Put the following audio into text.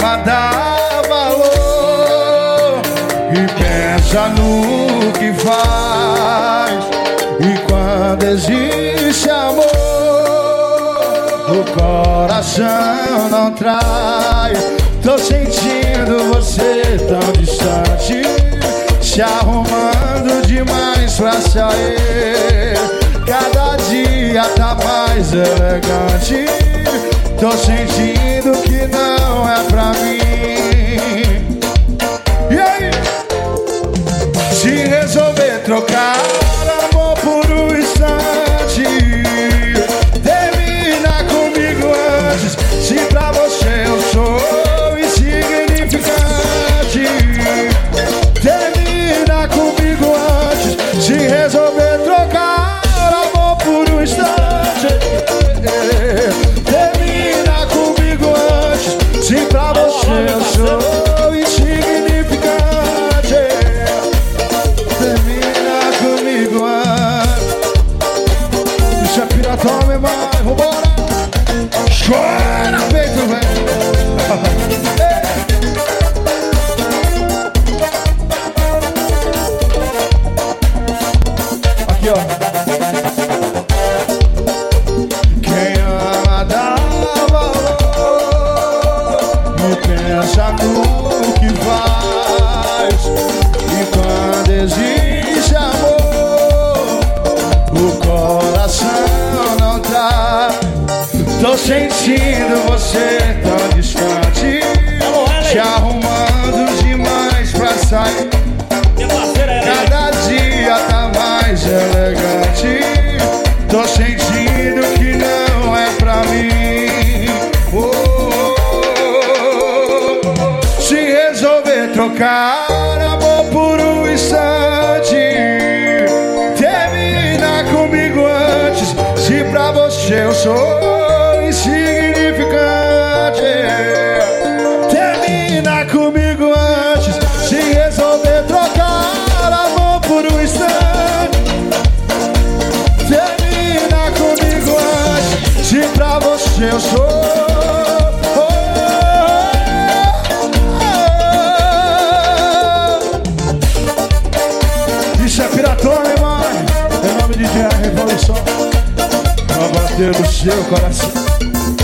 ama dá valor e pensa no que faz. E quando existe amor, o coração não trai. Tô sentindo você tão distante, se arrumando demais pra sair. Cada dia tá mais elegante. Tô sentindo que não é pra mim. E aí? Se resolver trocar amor por um instante, termina comigo antes. Se pra você eu sou insignificante, termina comigo antes. Se resolver trocar amor por um instante, termina comigo antes. Se pra você eu sou insignificante, termina comigo antes. Isso é piratão, meu irmão, vambora. Chora, peito, velho. Aqui, ó. Quem ama dá valor e pensa no que faz. E quando existe amor, o coração não tá. Tô sentindo você tão distante, te arrumando demais pra sair. Cada dia tá mais elegante. Tô sentindo que não é pra mim. Se resolver trocar amor por um instante, termina comigo antes. Se pra você eu sou insignificante, termina comigo antes. Se resolver trocar amor por um instante, termina comigo antes. Se pra você eu sou Isso é piratão, meu irmão. Em nome de Revolução, pra bater no seu coração.